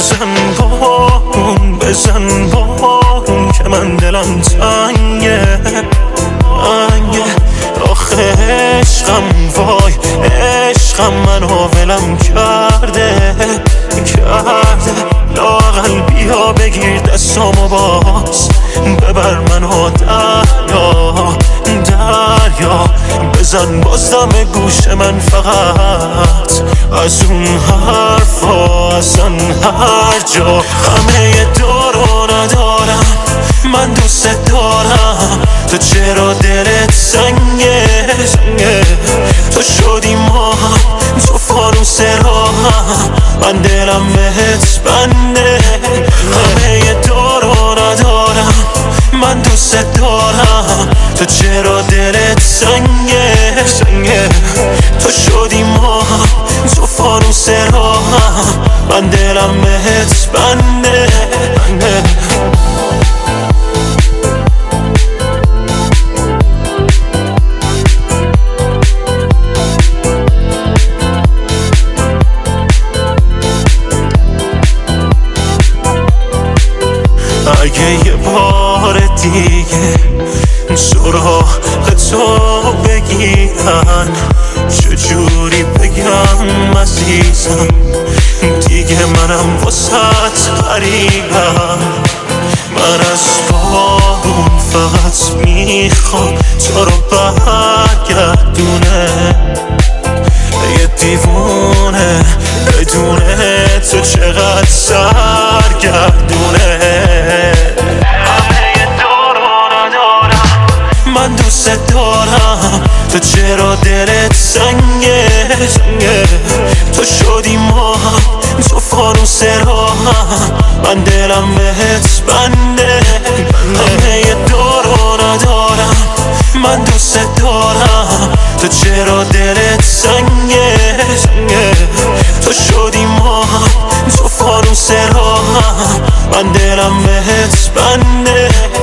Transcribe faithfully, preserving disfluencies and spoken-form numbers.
بزن بارون بزن بارون که من دلم تنگه تنگه آخه عشقم وای عشقم منو ولم کرده کرده لااقل بیا بگیر دستامو باز ببر منو دریا دریا بزن باز دم گوش من فقط از اون حرفا اصلا هر جا همه دارو ندارم من دوست دارم تو چرا دلت سنگه سنگه تو شدی ما تو فانوس راهم من دلم بهت بنده همه دارو ندارم من دوست دارم تو چرا دلت سنگه سنگه تو شدی ما تو فانوس راهم من دلم بهت بنده بنده اگه یه بار دیگه سراغ تو بگیرن چجوری بگم عزیزم دیگه منم واسط غریبم من از بارون فقط میخوام تو رو برگردونه یه دیوونه بدونه تو چقدر سرگردونه همه دارو ندارم من دوست دارم تو چرا دلت سنگه سنگه تو شدی ما تو فانوس راهم من دلم بهت بنده همه دارو ندارم من دوست دارم تو چرا دلت سنگه سنگه تو شدی ما تو فانوس راهم من دلم بهت بنده